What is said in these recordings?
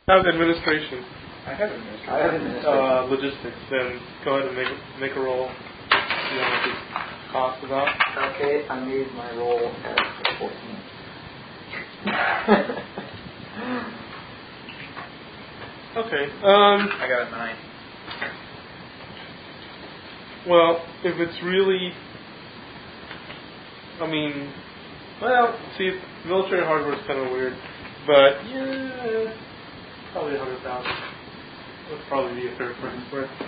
Have administration. I have administration. Logistics. Then go ahead and make a roll. See how much it costs about. Okay, I made my roll at 14. Okay. I got a 9. Well, if it's really, see, military hardware is kind of weird, but yeah, probably 100,000. Would probably be a fair price for it.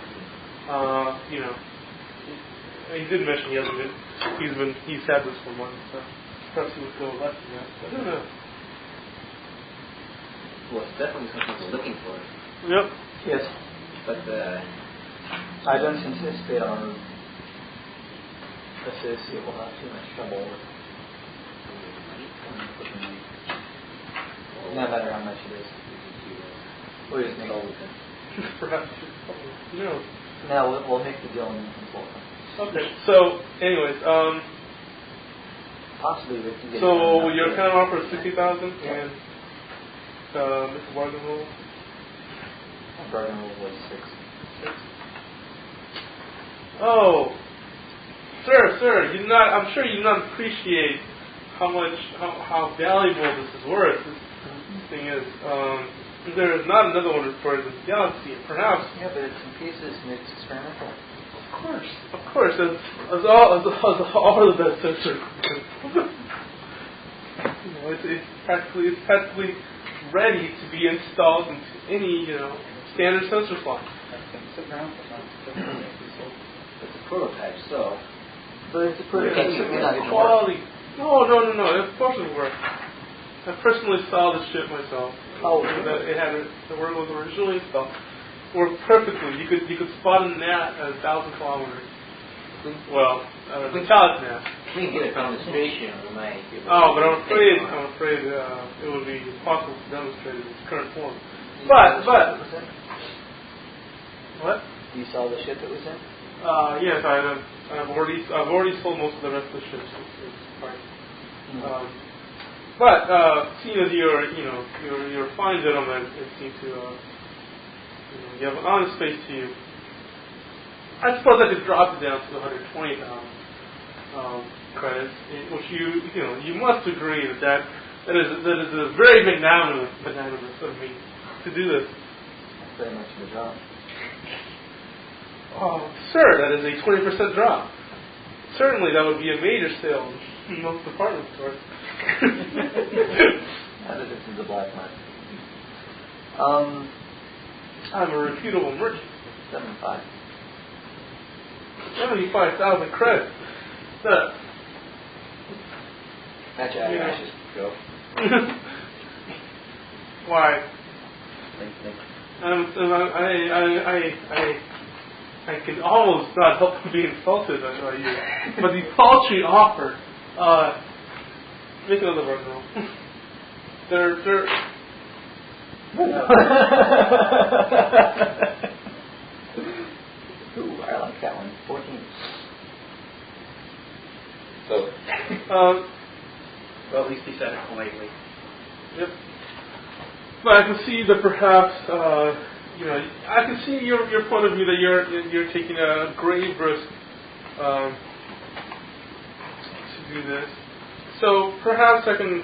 He did mention he's had this for months, so perhaps he would go less than that. I don't know. Well, it's definitely something we're looking for. Yep. Yes. But I don't anticipate our associate will have too much trouble with the money. No matter how much it is. We'll just make all the things. Perhaps. No. No, we'll make the deal and consult them. Okay. So, anyways, possibly we can get. So your kind of offer is 60,000 and Mr. Bargain Rule. Bargain Rule was 6. Oh, sir, you not. I'm sure you do not appreciate how valuable this is worth. This thing is. There is not another one for the galaxy, perhaps. Yeah, but it's in pieces and it's experimental. Of course, as all the best sensors. It's practically ready to be installed into any standard sensor slot. It's a prototype, so. But it's a prototype, so you're not even quality. No. Of course it worked. I personally saw the ship myself. Oh, the word was originally installed. Worked perfectly. You could spot a gnat at 1,000 kilometers. Well, metallic gnat. We can get a demonstration of the mic. Oh, but I'm afraid it would be impossible to demonstrate in its current form. But what? You saw the ship it was in? Yes, I've already sold most of the rest of the ships. It's fine. But seeing as you're a fine gentleman, it seems to you have an honest face to you. I suppose I could drop it down to 120,000 credits, which you must agree that is a very magnanimous of me to do this. That's very much of a drop. Oh, sir, that is a 20% drop. Certainly, that would be a major sale in most department stores. Now that this is a black market. I'm a reputable merchant. 75,000 credits. That's just go. Why? Think. I can almost not help but be insulted by you. But the paltry offer, make another word roll. They're Ooh, I like that one. 14. So, well, at least he said it politely. Yep. But I can see that perhaps, I can see your point of view that you're taking a grave risk to do this. So perhaps I can,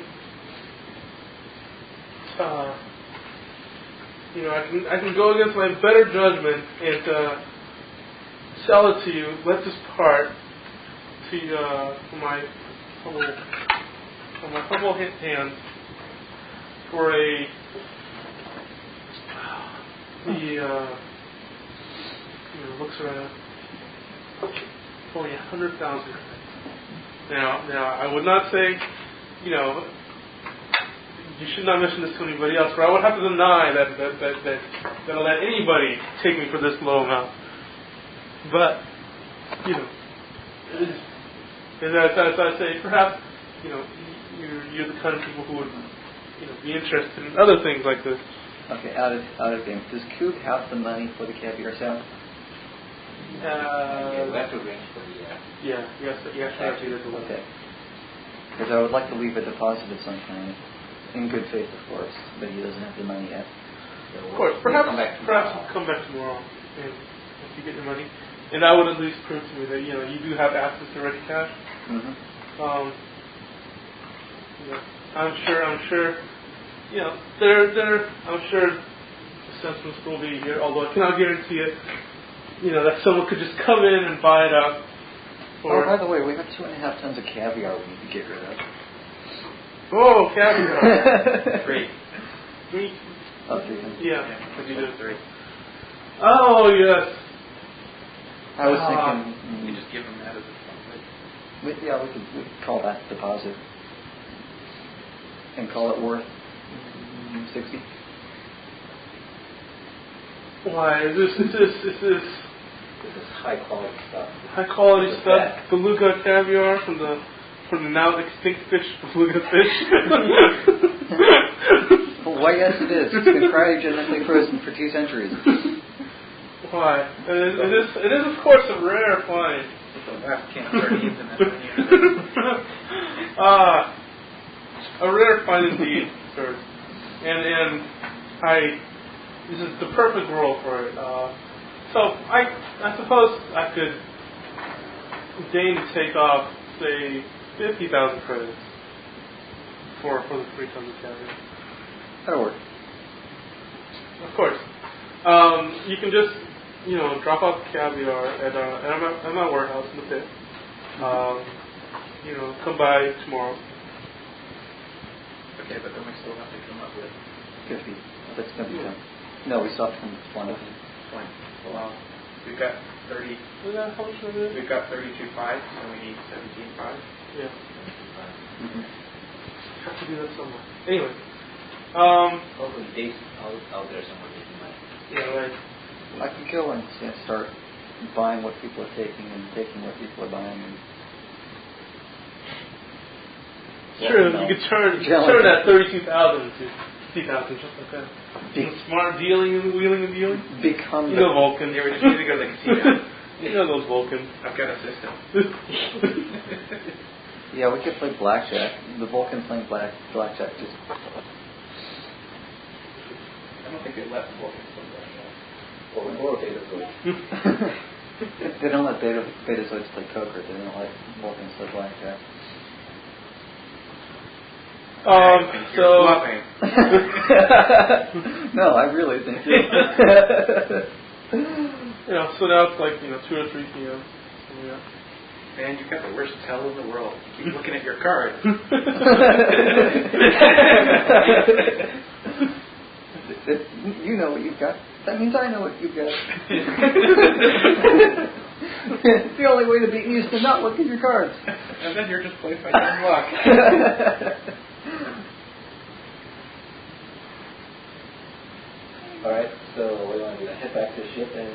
I can go against my better judgment and sell it to you. Let this part to for my humble hand for looks around only 100,000. Now I would not say, you should not mention this to anybody else, but I would have to deny that I'll let anybody take me for this low amount. But as I say, perhaps you're the kind of people who would be interested in other things like this. Okay, out of game. Does Coop have the money for the caviar sale? we have to arrange for the. Yes, actually, there's a little. Okay. Because I would like to leave a deposit of some kind, in good faith, of course, but he doesn't have the money yet. Of course, perhaps come back tomorrow, and if you get your money, and that would at least prove to me that you do have access to ready cash. Mm-hmm. I'm sure. I'm sure the sense will still be here, although I cannot guarantee it. That someone could just come in and buy it up. By the way, we have 2.5 tons of caviar we need to get rid of. Oh, caviar. 3. 3? Oh, 3 tons. Yeah. Because you did 3. Oh, yes. I was thinking... You just give them that as a deposit. We could call that deposit. And call it worth 60. Why? Is this This is high quality stuff. high quality This is stuff? bad. Beluga caviar from the now extinct fish, beluga fish. Well, why, yes, it is. It's been cryogenically frozen for 2 centuries. Why? It is, of course, a rare find. It's the last can of sardines in that universe. A rare find indeed, sir. And this is the perfect world for it. So I suppose I could deign to take off, say, 50,000 credits for the 3 tons of caviar. That'll work. Of course. You can just, drop off caviar at my warehouse in the pit. Come by tomorrow. Okay, but then we still have to come up with 50. That's going to be done. No, we stopped from 20. 20. Well, we've got 30. How much is it? We've got 32.5, so we need 17.5. Yeah. Mm-hmm. Have to do that somewhere. Anyway. Hopefully Dave's out there somewhere making money. Yeah, right. I can go and start buying what people are taking and taking what people are buying. And True, you could turn that 32,000 to 50,000 just like that. Smart dealing and wheeling and dealing. Become Vulcan. Yeah, we just need to go to the casino. Those Vulcans. I've got a system. Yeah, we could play blackjack. The Vulcan playing blackjack just... I don't think they let the Vulcans play blackjack. Or Betazoids. They don't let Betazoids play poker. They don't let Vulcans play blackjack. You're bluffing. No, I really think so now it's like 2 or 3 p.m. Yeah. Man, you've got the worst tell in the world. You keep looking at your cards. You know what you've got. That means I know what you've got. The only way to beat me is to not look at your cards. And then you're just playing by your own luck. Alright, so we want to head back to the ship and...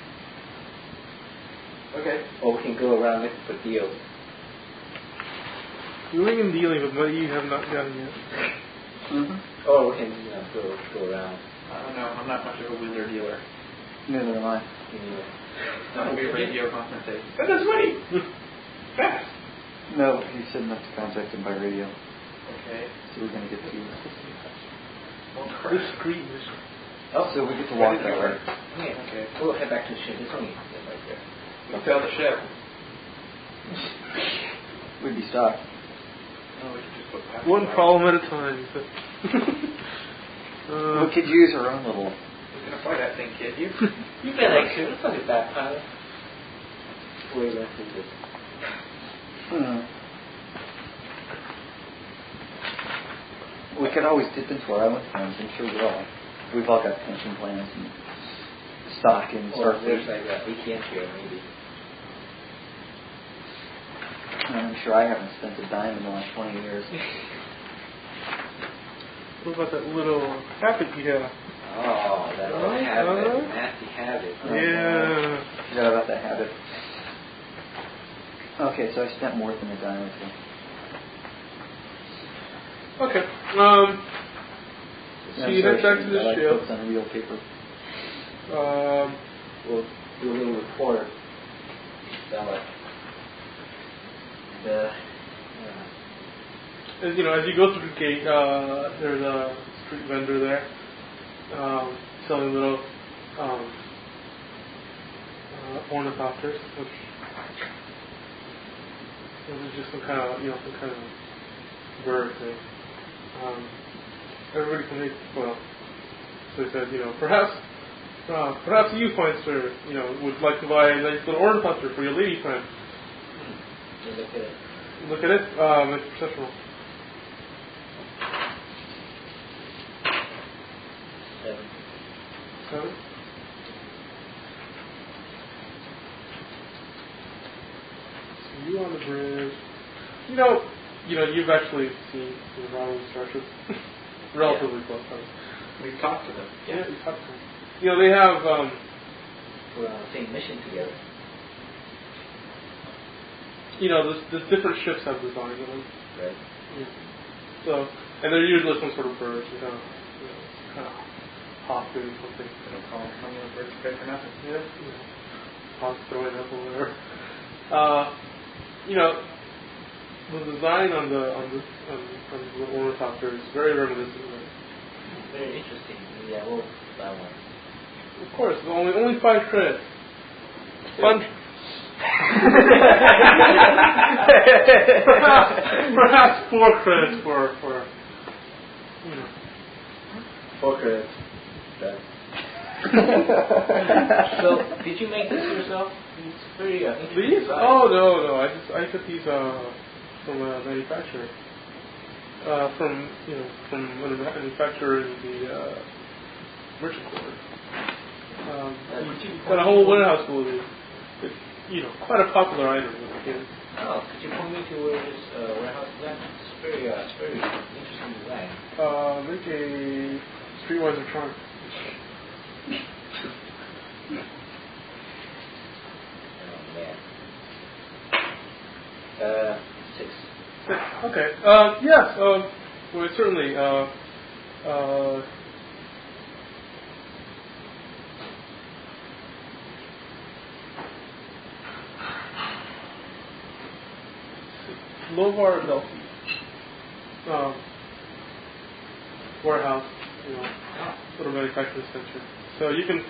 Okay. Or we can go around looking for deals. Wheeling and dealing with money you have not gotten yet. Mm-hmm. Or we can go around. I don't know. I'm not much of a wheeler dealer. Neither am I. That'll be radio consultation. But that's money. Fast. No, he said not to contact him by radio. Okay. So we're going to get to... Discreet mission. Oh, so we get to walk that way. Yeah, okay. We'll head back to the ship. It's me. Right there. We'll tell the ship. We'd be stopped. No, we could just put past One the problem at a time. We could use our own little... We're going to fly that thing, kid. You've been like, it's not a bad pilot. Way less than this. We could always dip into our own funds. I'm sure we will. We've all got pension plans and stock in There's like ATM here, maybe. I'm sure I haven't spent a dime in the last 20 years. What about that little habit you have? Oh, that little habit. Nasty habit. Yeah. Forgot about that habit. Okay, so I spent more than a dime or two. Okay. So you head back to the like ship. books on real paper. We'll do a little report. About the... As you go through the gate, there's a street vendor there. selling little ornithopters, which is just some kind of bird thing. Everybody can make, well, so they said, perhaps you, Poinster, would like to buy a nice little ornithopter for your lady friend. Look at it. It's perception roll. 7. So you on the bridge. You've actually seen the Romulus structures relatively close. We've talked to them. Yeah, you've talked to them. They have. We're on the same mission together. The different ships have designs on them. Right. Yeah. So, and they're usually some sort of birds, kind of hawk doing something. They don't call them Romulus birds good for nothing. Yeah. Hawks throwing up or whatever. The design on the ornithopter is very reminiscent of it. Very interesting. Yeah, we'll buy one. Of course, only 5 credits. Fun. Perhaps 4 credits for 4 credits. So, did you make this yourself? It's very interesting. These? Oh no! I took these from a manufacturer. From a manufacturer in the merchant quarter. Got a whole warehouse full of these. It's quite a popular item with the kids. Oh, could you point me to where this warehouse is at? It's very interesting design. Make a Streetwise Electronics. Oh man. 6. 6. Okay. Yes. Well, certainly. Lovar Delphi warehouse, sort of manufacturing center. So you can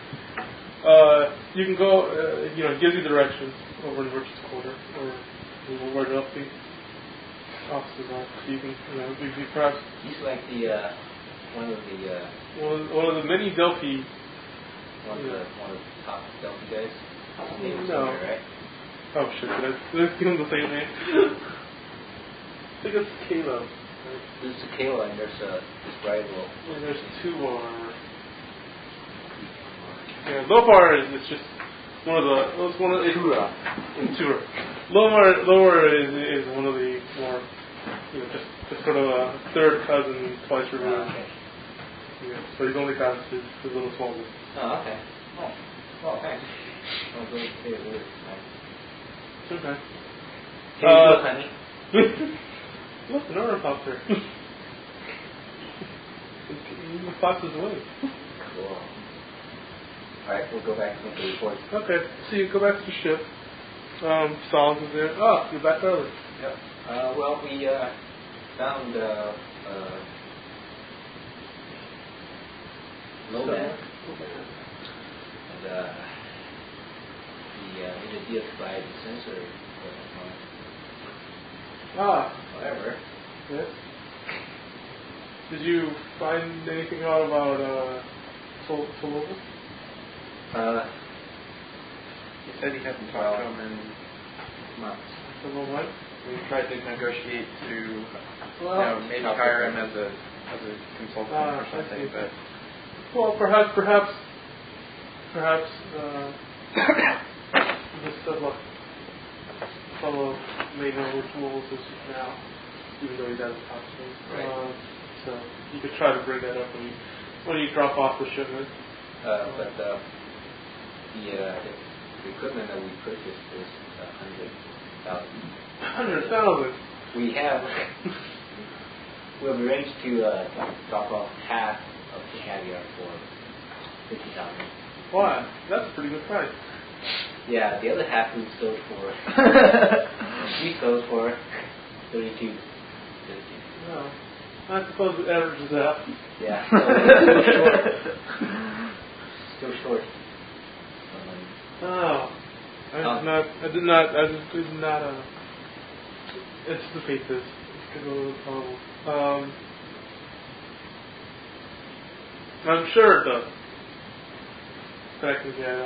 go, it gives you directions over in the Merchant's Quarter or where Delphi offices are. So you can, you perhaps. He's like the one of the many Delphi. One of the top Delphi guys. His name is No. Peter, right? Oh shit! Did I give him the same name? I think it's Kalo. There's a Kalo and there's this rival. And there's 2 more. Yeah, Lovar is just one of the. It's one of the. Tura. Lovar is one of the more, just sort of a third cousin, twice removed. Okay. Yeah, so he's only got his little small one. Oh, okay. Oh, well, thanks. I'll go say it really nice. Okay. Here you go, honey. Look, an ornithopter. The fox is away. Cool. Alright, we'll go back to the report. Okay, so you go back to the ship. Solomon is there. Oh, you're back early. Yep. Well, we found Loban. And we made a deal to buy the sensor equipment. Whatever. Yes. Did you find anything out about Tolova? He said he hasn't talked to him in months. What? We tried to negotiate to, maybe hire him as a consultant or something, but. Well, perhaps this fellow may know which Wolves is now, even though he doesn't talk to me. Right. So you could try to bring that up when you drop off the shipment. But the equipment that we purchased is 100,000. 100,000. We've arranged to drop off half of the caviar for 50,000. Wow, that's a pretty good price. Yeah, the other half we sold for 32. No, I suppose it averages out. Yeah, so we're short. I did not anticipate this. It's going to be a little problem. I'm sure it does. That I can get,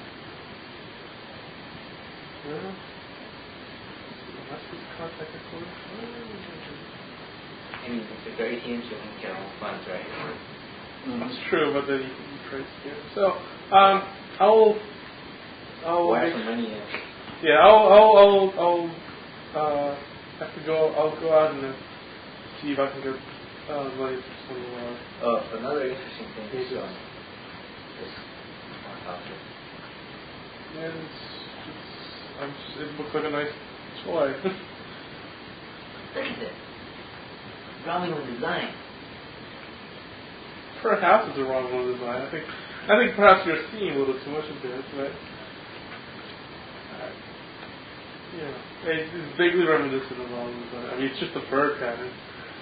message contact information. I mean, if they're ATMs, you can get all funds, right? That's true, but then you trace it. So, I'll wire some money in. Yeah, I'll have to go. I'll go out and see if I can get money for some. Another interesting thing is this helicopter. Yeah, it looks like a nice toy. Look at this. Romulan design. Perhaps it's a wrong one design. I think perhaps you're seeing a little too much of this, but it's vaguely reminiscent of wrong design. I mean, it's just a bird pattern.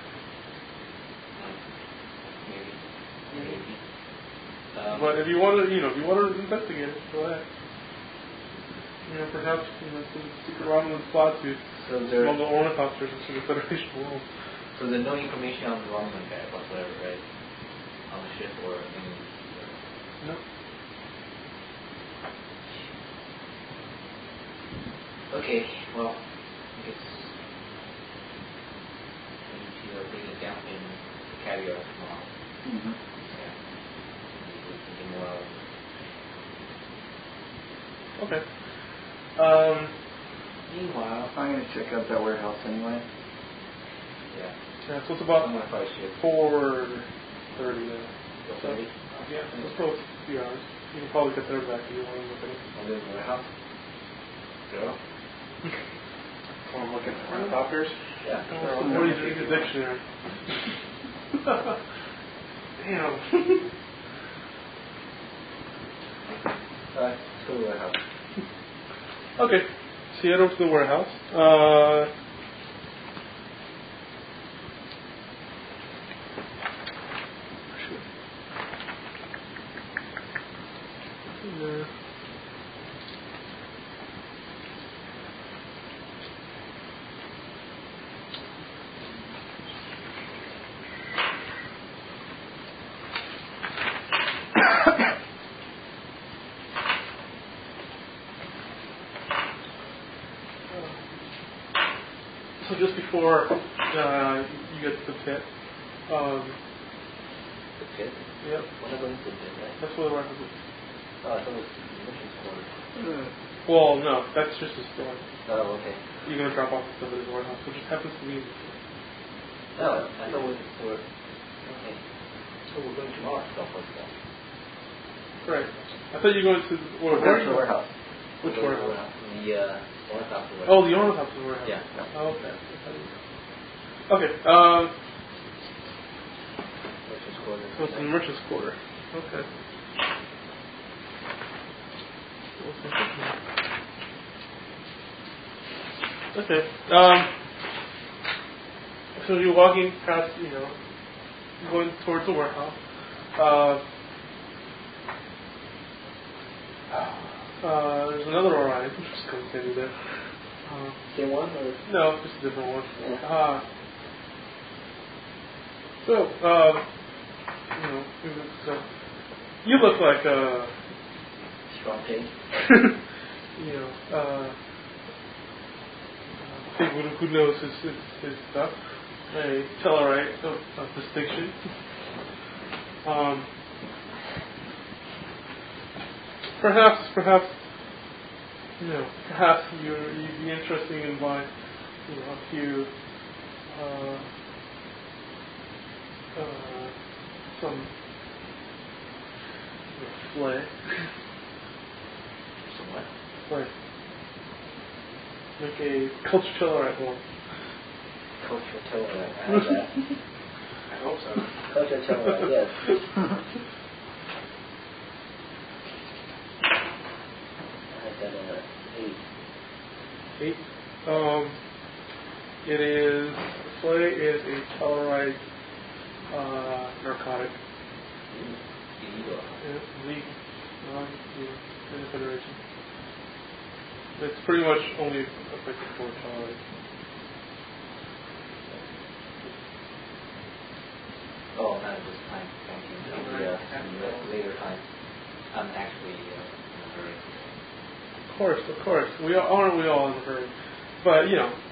Maybe. But if you want to investigate it, go ahead. Perhaps some secret Romulan plot to smuggle ornithopters into the Federation world. So there's no information on the Romulan guy whatsoever, right? On the ship or any. No. Okay, well, I guess I need to bring it down in caviar tomorrow. Mm-hmm. Yeah. Thinking more of. Okay. Meanwhile, I'm going to check out that warehouse anyway. yeah. Yeah, so it's about I'm gonna probably ship 4:30. So, 4:30. yeah, it's still a few hours. You can probably get there back if you want to look at it. I'll live in the warehouse. Go. I'm looking for ornithopters. Yeah. What do you think the dictionary? Damn. Let's go to the warehouse. Okay, so you head over to the warehouse. So just before you get to the pit. The pit? Yep. When I go into the pit, right? That's where the warehouse is. Oh, I thought it was the mission quarter. Well, no, that's just a store. Oh, okay. You're going to drop off stuff at the warehouse, which just happens to be in the store. No, I thought it was for. Okay. So we're going tomorrow to drop off stuff. Right. I thought you were going to... We're going to the warehouse. Which warehouse? The ornithopter warehouse. Oh, the ornithopter warehouse. Yeah. Oh, okay. Okay. Merchant's quarter. So it's in the merchant's quarter. Okay. Okay. So you're walking past, going towards the warehouse. There's another Orion. I'm just going to send you there. Same one or? No, just a different one. Yeah. You look like a Strong pig. Pig who knows his stuff. A Tellarite of distinction. Perhaps you'd be interested in buying, a few, some, flay. Some what? Flay. Make a culture Tellarite one. Culture Tellarite. I like that. I hope so. Culture Tellarite, yes. I had that 8. 8. It is flay is a Tellarite narcotic. Illegal. Yeah, legal. In the Federation. It's pretty much only effective for child. Oh, not at this time. Thank you. Later time. I'm actually in a hurry. Of course. Aren't we all in a hurry? But,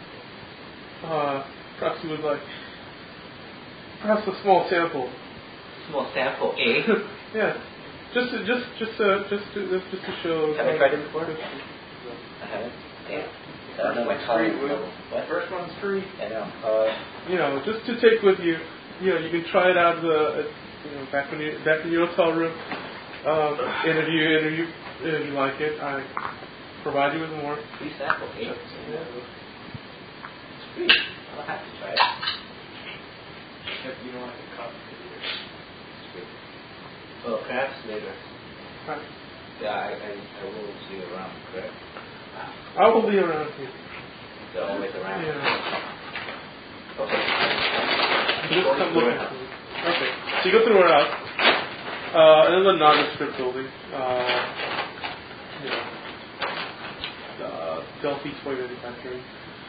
perhaps you would like, perhaps a small sample. Small sample, eh? Yeah. Just to show. Have I tried it before? I haven't. Yeah. First one's free. I know. Just to take with you. You can try it out back in your hotel room. Interview if you like it. I provide you with more. Free sample, eh? It's free. I'll have to try it. Except you don't have to copy it. Well, perhaps later. Right. Yeah, I will see you around, correct? I will be around here. You're always around. Yeah. Okay. Just come look at it. Okay. So you go through the warehouse. Another nondescript building. Delphi toy manufacturing.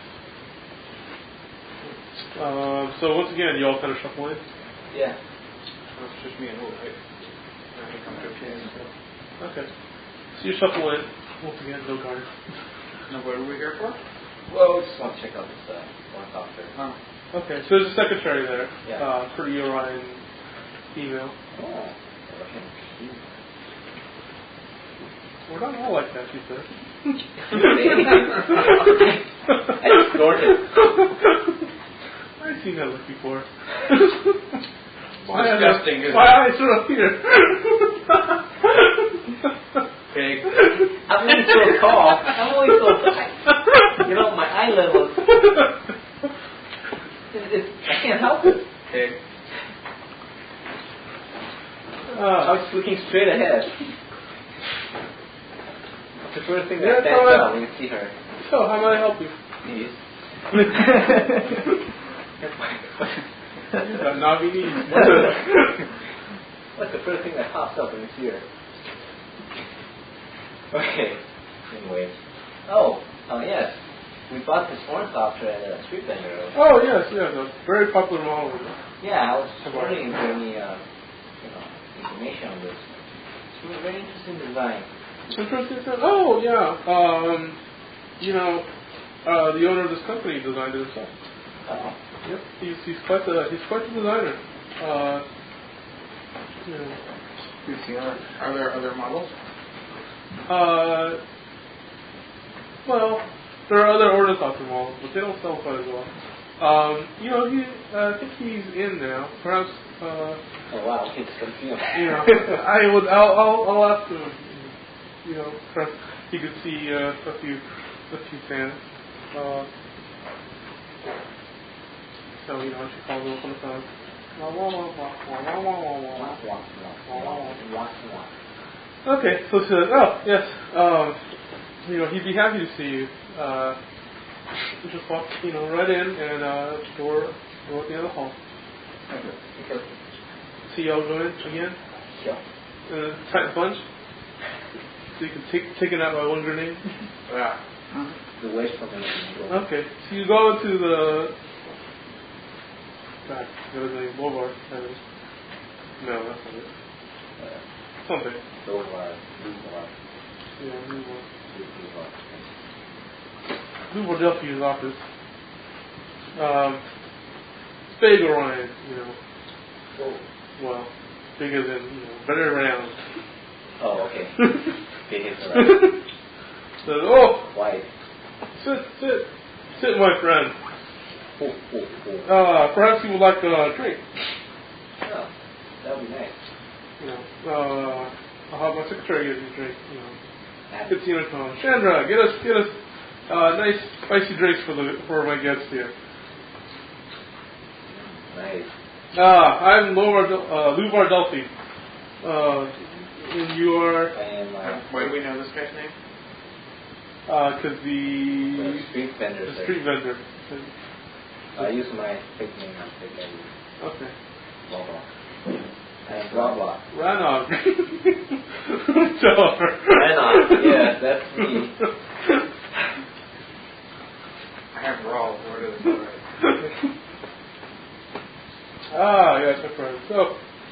So once again, you all kind of shuffle in. Yeah. It's just me and Will, right? I can come to a place. Okay. So you shuffle in. Once again, no guard. Now, what are we here for? Well, we just want to check out this one doctor. Okay, so there's a secretary there. Yeah. Pretty Orion female. Oh. We're not all like that, she said. I snorted. I've seen that look before. Disgusting, isn't it? My eyes are up here. Pig. I'm only so tall. I'm only so tight. My eye level. I can't help it. Pig. I was looking straight ahead. The first thing that stands out when you see her. So, how may I help you? Knees. That knobby knees. What's the first thing that pops up when you see her? Okay. Anyway. Oh, yes. We bought this ornithopter at a street vendor. Oh, yes, a very popular model. Yeah, I was wondering if there any information on this. It's a very interesting design. Interesting. Oh, yeah. The owner of this company designed it himself. Oh. Yep. He's quite the designer. Are there other models? Well, there are other ornithopter models, but they don't sell quite as well. I think he's in now. Perhaps. Oh wow, it's confusing. I'll ask him. Perhaps he could see a few fans. So she calls him up on the phone. Okay, so she says, "Oh yes, he'd be happy to see you. You just walk, right in and door at the end of the hall. Okay. See y'all go in again. Sure. Tight punch. So you can take it out by one grenade. Yeah. The waste from it. Okay, so you go into the back. What is it? Boulevard. No, that's not it. Something. Boulevard. Yeah, Louisville Delphi's office. It's big Orion, Well, big as in, very round. Oh, okay. Big as round. So, Wide. Sit, my friend. Perhaps you would like a drink. Oh, that would be nice. I'll have my secretary get you a drink. It's Chandra, get us nice spicy drinks for my guests here. Nice. I'm Luvar Delphi. And you are. Why do we know this guy's name? Because the street vendor. The street vendor. I use my fake name on fake ID. Okay. Blah blah. And blah blah. Ranog. Ranog, yeah, that's me. asked my friend. So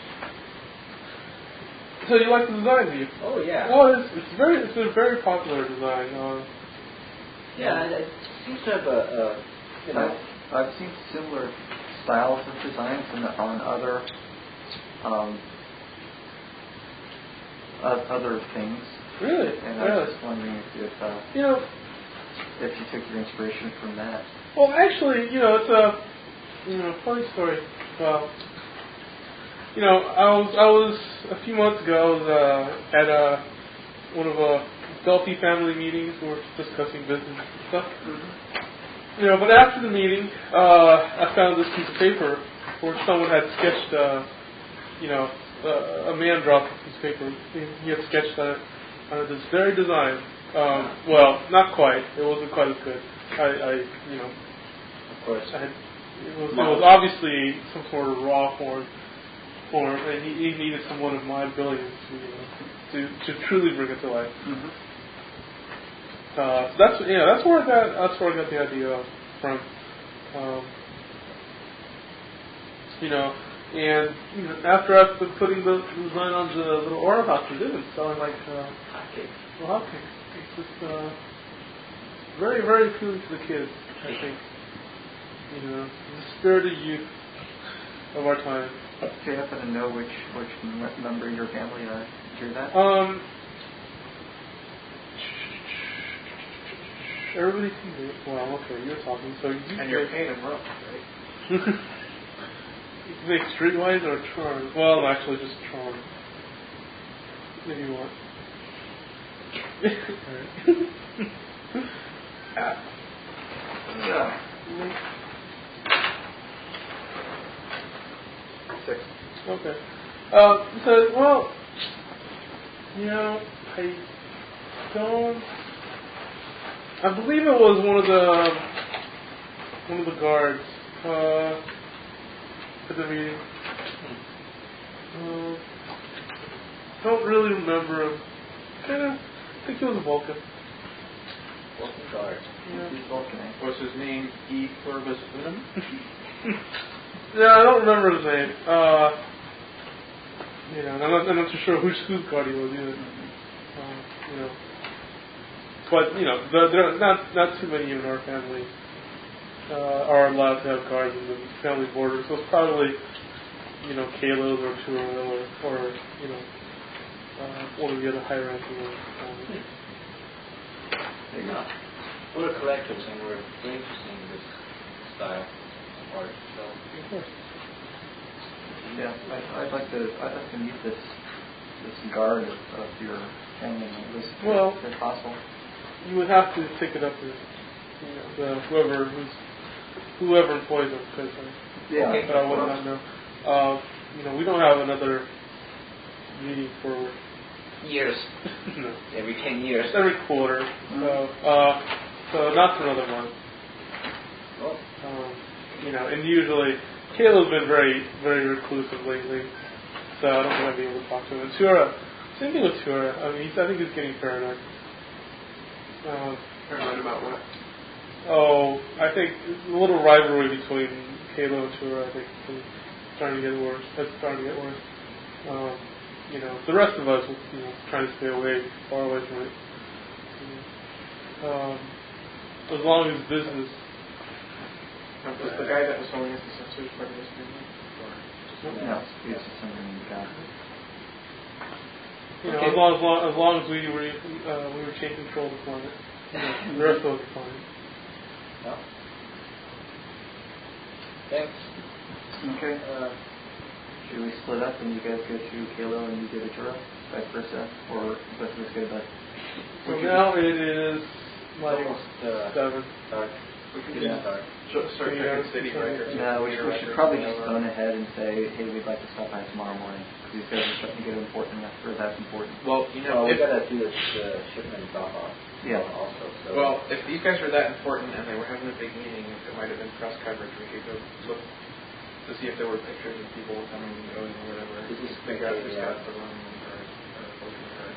you like the design, do you? Oh yeah. Oh, it's a very popular design. Yeah, it seems to have a you know. I've seen similar styles of designs on other other things. Really? And I was just wondering if if you took your inspiration from that. Well, actually, it's a funny story. I was a few months ago. I was at one of Delphi family meetings. We were discussing business and stuff. Mm-hmm. But after the meeting, I found this piece of paper where someone had sketched. A man dropped a piece of paper. He had sketched this very design. Well, not quite. It wasn't quite as good. Of course. It was obviously some sort of raw form, and he needed someone of my ability to truly bring it to life. Mm-hmm. So that's where I got the idea from. And after I've been putting the design on the little order boxes, it's selling like hotcakes. It's just very, very appealing to the kids, I think. The spirited youth of our time. Do you happen to know which member of your family drew that? Everybody can do it. Well, okay, you're talking, so you and you're paid in rope, right? You can make streetwise or charm. Well, actually, just charm. If you want. Yeah. 6. Okay. I believe it was one of the guards at the meeting. Don't really remember him. I think he was a Vulcan. Vulcan guard. Yeah. He's Vulcan. Was his name E. Corvus Unum? Yeah, I don't remember his name. I'm not too sure whose guard he was either. But there are not too many in our family are allowed to have guards in the family border. So it's probably Kalos or Turo or one of the other high ranking ones. There you go. We're collectors and we're very interested in this style of art. So. Of course. Yeah, I'd like to meet this guard of your family, at least if possible. You would have to pick it up with whoever employs them, because I would not know. We don't have another meeting for years. No. Every 10 years. Every quarter. Mm-hmm. So not for another month. Oh. And usually Caleb's been very, very reclusive lately, so I don't think I'll be able to talk to him. And Tura, same thing with Tura. I think he's getting paranoid. Paranoid about what? I think a little rivalry between Caleb and Tura, I think, is starting to get worse. That's starting to get worse. The rest of us, trying to stay far away from it. As long as business. Was the guy that was selling us the sensors part of this family? No, it's something you got. As long as we were taking control of the planet, the rest of us fine. Well, thanks. Okay. Should we split up and you guys go to Kalo and you go to Tura, vice versa, or both of us go to Bud? So now it is like almost 7. We can just start checking city records. No, we should probably just phone ahead and say, hey, we'd like to stop by tomorrow morning. These guys are starting to get important enough for that's important. Well, we got to do the shipment drop-off. Yeah. Also. So. Well, if these guys are that important and they were having a big meeting, it might have been press coverage. We could go look to see if there were pictures of people coming and going or whatever. This is figure out who's got the room or open or.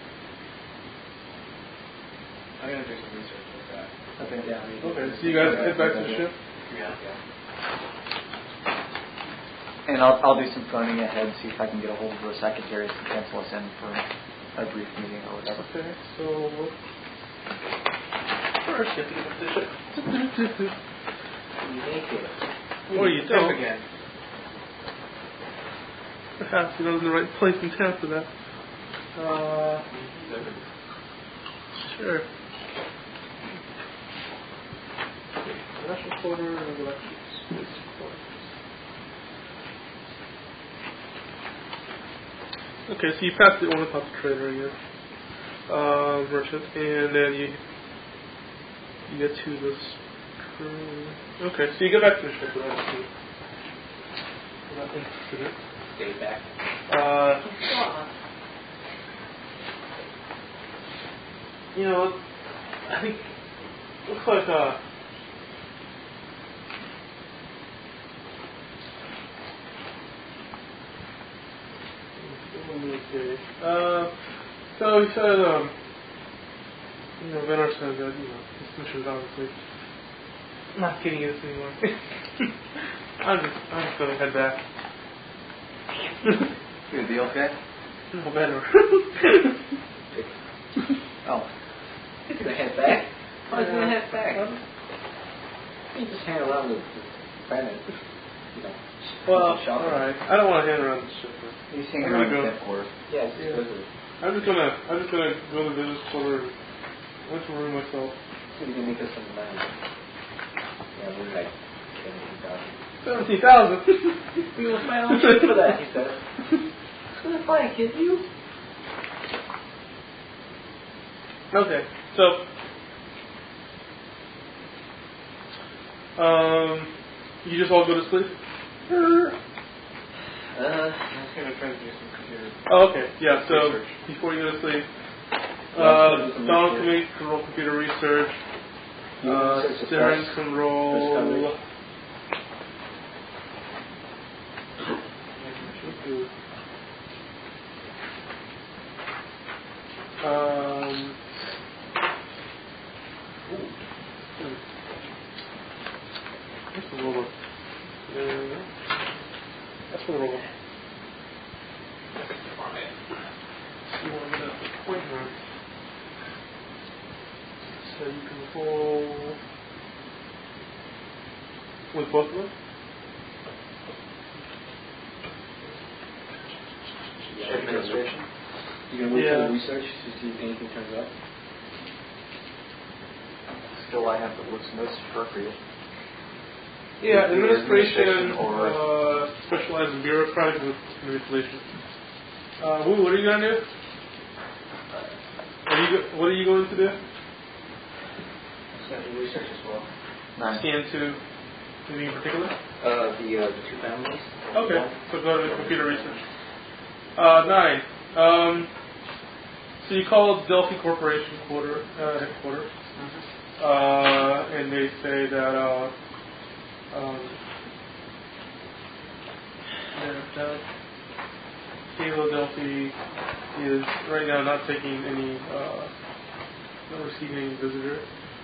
I'm gonna do some research with that. Okay. Yeah. Okay, so you guys head back to the ship? Yeah. And I'll do some phoning ahead, see if I can get a hold of the secretary to cancel us in for a brief meeting or whatever. Okay, so first you have to get the petition. Or you don't. Again. Perhaps you're not in the right place in town for that. Sure. National quarter and elections. Okay, so you pass the order top trader again. Merchant, and then you get to this. Okay, so you go back to the ship without incident. Stay back. You know, I think looks like so he said, Venner said that, this mission is obviously not getting this anymore. I'm just gonna head back. You be okay? No, Venner. Oh. He's gonna head back. Oh, he's gonna head back. You just hang around with Brandon. Well, alright. I don't want to hang around the ship. He's hanging around the headquarters. Yeah, I'm just gonna go to the business quarter and went to room myself. you can make us some money. Yeah, we're like 17,000. We will find on shit for that, he said. Who the fuck, kid, you? Okay, so you just all go to sleep? I'm going to try to do some computer okay, yeah, so research. Before you go to sleep, Donald can roll computer research. Darren can roll. What's the roll? That's the roll. You want to get an appointment. So you can roll with both of them? Administration? You can wait for the research to see if anything turns up? Still, I have what looks most appropriate. Yeah, administration or specialized in bureaucratic manipulation. What are you going to do? What are you going to do? Research as well. Scan to anything in particular? The two families. Okay, so go to the computer research. 9. So you call Delphi Corporation headquarters, and they say that Halo Delphi is right now not taking any, not receiving any visitors.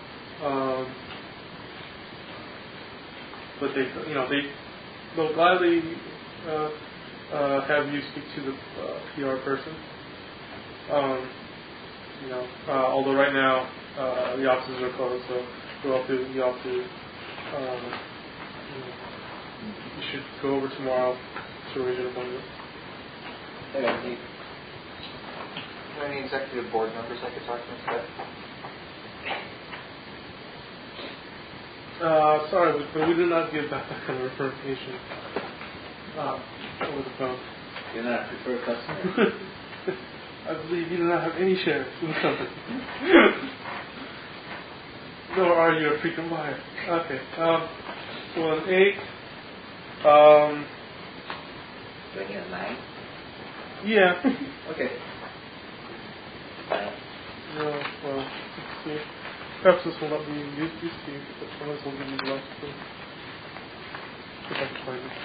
But they'll gladly have you speak to the PR person. Although right now the offices are closed, so you should go over tomorrow to arrange an appointment. Any executive board members I could talk to instead? Sorry, but we do not give that kind of information over the phone. You're not a preferred customer? I believe you do not have any shares in the company. Nor are you a frequent buyer. Okay. So an 8. Do I get a 9? Yeah. Okay. No, well, let's see. Perhaps this will not be used to you, but someone will give you the last thing. If I can find it.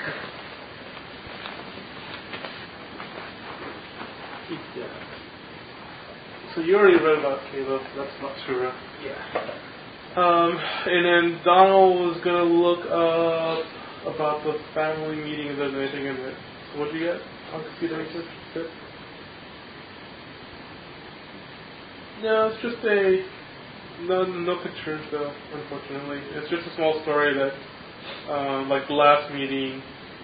Yeah. So you already read about Caleb, that's not true, right? Yeah. And then Donald was going to look up about the family meeting if there's anything in it. So what did you get on computer research? Good. No, it's just no pictures though, unfortunately. It's just a small story that, like the last meeting,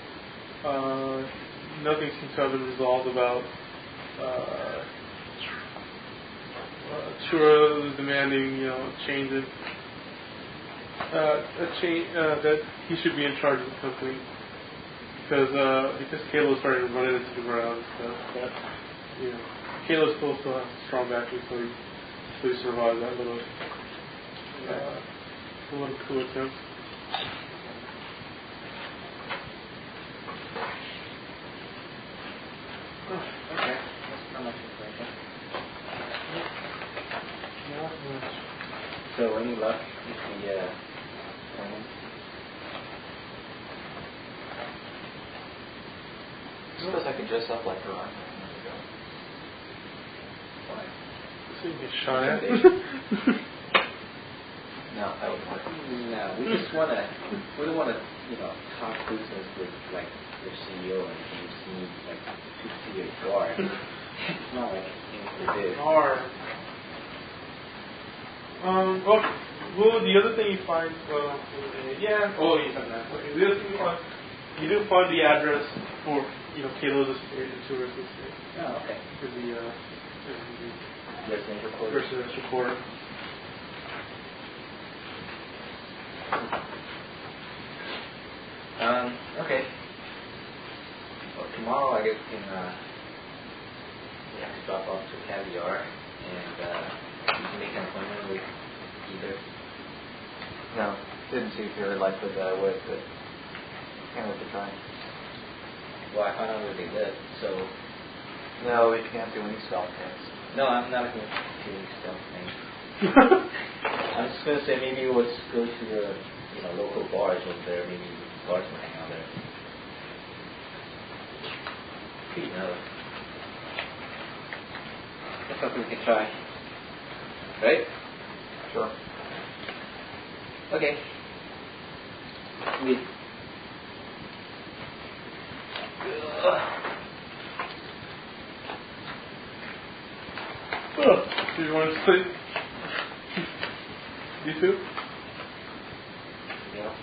nothing seems to have been resolved about Chura demanding, changes. That he should be in charge of the company because Kalo's starting to run it into the ground. But Kalo still has strong backing, so he survived that little coup attempt. Okay, that's not much information. Not much. So any luck with the appointment? I suppose I could dress up like her. Why? So you get shot at? No, I wouldn't work. No, we just we don't want to, talk business with like your CEO and you see like to see a guard. It's not like things to do. Well, the other thing you find, you found that. Okay, the other thing you find, you do find the address for, Kalo's estate and Chura's estate. Oh, okay. In the Residential quarter. Okay. Well, tomorrow I guess we have to drop off to Caviar and you can make an appointment with either. No, didn't see if you were likely to with it. Can't have to try. Well, I found out where they live, so. No, we can't do any stealth things. No, I'm not going to do any stealth things. I'm just going to say maybe let's go to the local bars over there. Maybe bars will hang out there. That's something we can try. Right? Sure. Okay. Sweet. Do you want to sleep? You too? Yeah.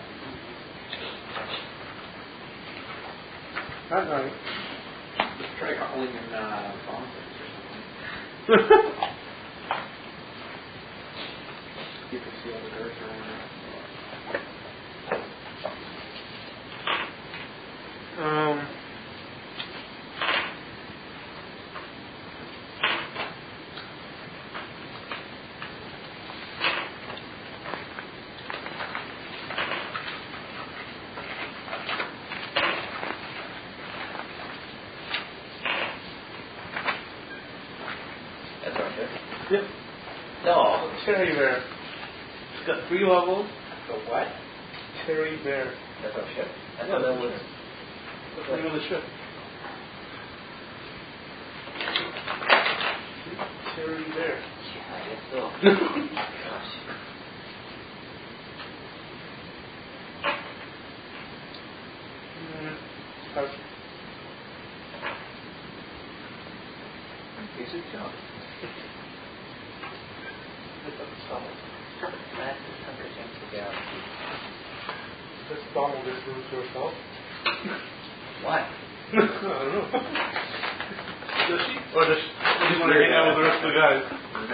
Not night. Just try calling in Bonfits or something. You can see all the dirt around there. That's our ship? Yep. No. Cherry Bear. It's got 3 levels. So what? Cherry Bear. That's our ship? I Yeah, thought that was... That's the name of the ship. Cherry Bear. Yeah, I guess so. Gosh. Piece of junk. That's the Sunker Jump to Galaxy. Let's bottle this room to herself. Why? I don't know. Does she? Or does she want to hang out with the rest of the guys?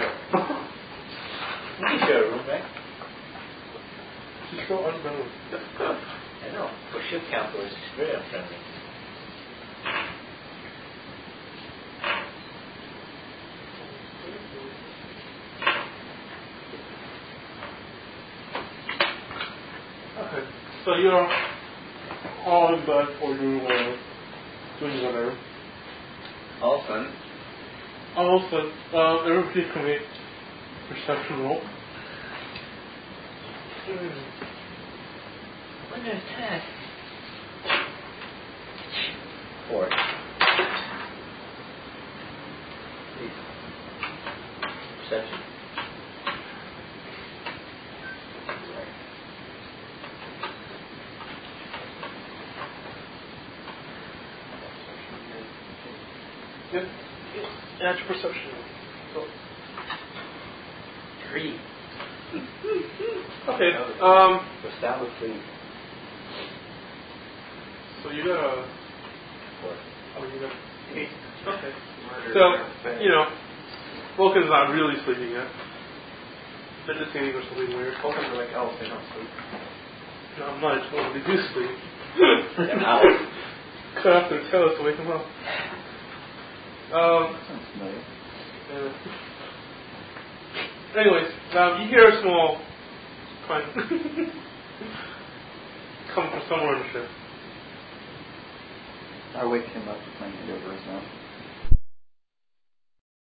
You can share a room, right? She's so unfriendly. I know. For ship council, it's very unfriendly. Okay. So you're all in bed or you were doing whatever. Awesome. Also, everybody can make perception roll. When there's 10. 4. Perception. Yeah. Natural perception. So. 3. Okay. The sound of sleep. So you got a. 4. Oh, you got 8. Okay. Murder. So, Vulcan's not really sleeping yet. Meditating or something weird. Vulcans are like elves, they don't sleep. No, I'm not. I totally do sleep. They're owls. Cut off their tails to wake them up. Sounds familiar. Anyways, you hear a small clang come from somewhere in the ship. I wake him up with my hand over his mouth.